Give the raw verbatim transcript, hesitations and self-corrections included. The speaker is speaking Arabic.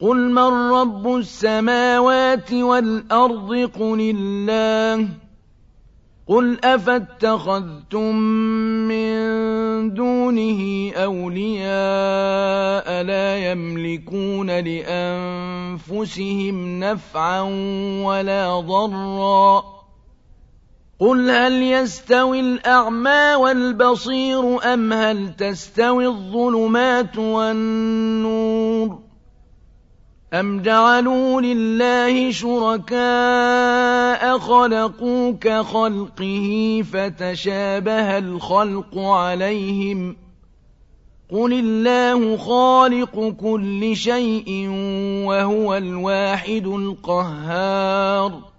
قُلْ مَن رَّبُّ السَّمَاوَاتِ وَالْأَرْضِ قُلِ اللَّهُ قُلْ أَفَاتَّخَذْتُم مِّن دُونِهِ أَوْلِيَاءَ لَا يَمْلِكُونَ لِأَنفُسِهِمْ نَفْعًا وَلَا ضَرًّا قُلْ هَلْ يَسْتَوِي الْأَعْمَىٰ وَالْبَصِيرُ أَمْ هَلْ تَسْتَوِي الظُّلُمَاتُ وَالنُّورُ أَمْ جَعَلُوا لِلَّهِ شُرَكَاءَ خَلَقُوا كَخَلْقِهِ فَتَشَابَهَ الْخَلْقُ عَلَيْهِمْ ۚ قُلِ اللَّهُ خَالِقُ كُلِّ شَيْءٍ وَهُوَ الْوَاحِدُ الْقَهَّارُ